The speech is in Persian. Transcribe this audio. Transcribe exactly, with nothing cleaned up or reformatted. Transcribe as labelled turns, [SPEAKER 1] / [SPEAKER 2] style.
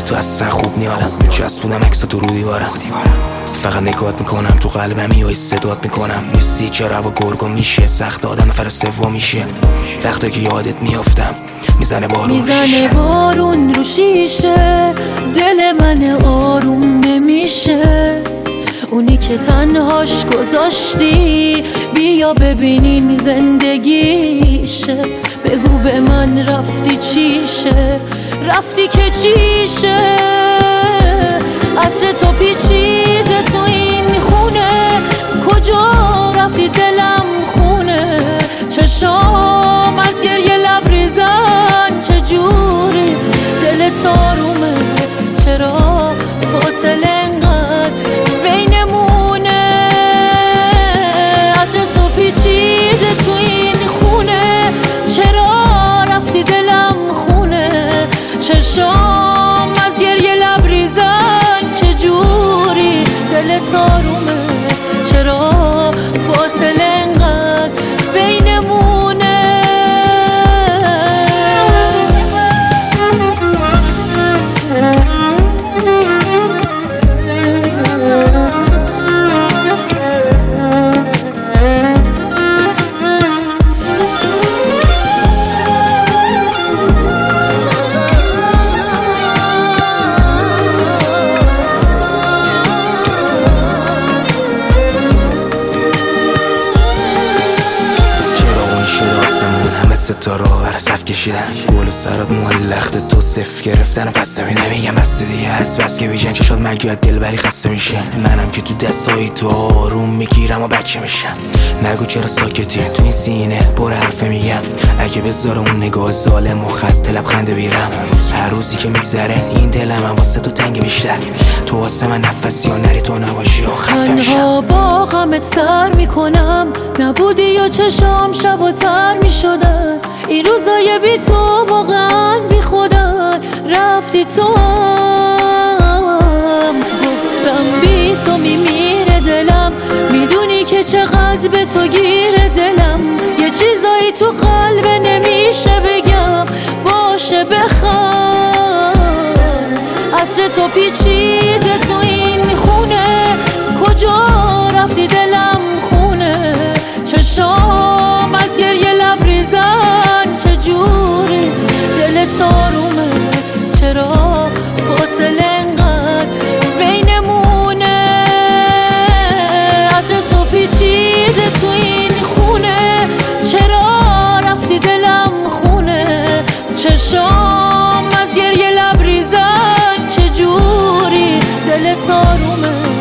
[SPEAKER 1] تو اصلا خوب نیالم، چسبونم عکس تو رو دیوارم، فقط نگات میکنم تو قلبم میای صدات میکنم. نیستی چرا و گرگو میشه سخت آدم نفر سوم میشه، وقتی که یادت میافتم میزنه بارون
[SPEAKER 2] میزنه بارون رو شیشه، دل من آروم نمیشه. اونی که تنهاش گذاشتی بیا ببینین زندگیشه. بگو به من رفتی چیشه، رفتی که چیشه. عطر تو پیچیده تو این خونه، کجا رفتی دلم خونه. چشام از گریه لبریزن، چجوری دلت آرومه، چرا فاصله انقدر بینمونه. عطر تو پیچیده تو این خونه، چرا رفتی دلم خونه. چشام از گریه لبریزن، چجوری دلت آرومه، چرا فاصله انقدر بینمونه.
[SPEAKER 1] ستاره بر صف کشیدن، گل سرات موهای لخت تو صف گرفتن. پس نمیگم بس دیگه از بس که بیجن چشات مگوید دلبری خسته میشه. منم که تو دستای تو آروم میگیرم و بچه میشم. نگو چرا ساکتی تو این سینه پر حرفه میگم. اگه بذاره اون نگاه ظالم و خط لبخنده بیرم، هر روزی که میگذره این دلم واسه تو تنگ بیشتر. تو واسه من نفسی یا نری تو نباشی و خفه میشم.
[SPEAKER 2] تنها با غمت سر میکنم، نبودی یا چشام شب و تر میشدن. این روزای بی تو واقعا بی خودن، رفتی تو هم گفتم بی تو میمیره دلم. میدونی که چقدر به تو گیره دلم، یه چیزایی تو قلب نمیشه بگم، باشه بخوام. عطر تو پیچیده تو این خونه، کجا رفتی دلم خونه. چشام از گریه لبریزن، چجوری دلت آرومه، چرا فاصله انقدر بینمونه. عطر تو پیچیده تو این خونه، چرا رفتی دلم خونه. چشام از گریه لبریزن، چجوری دلت آرومه،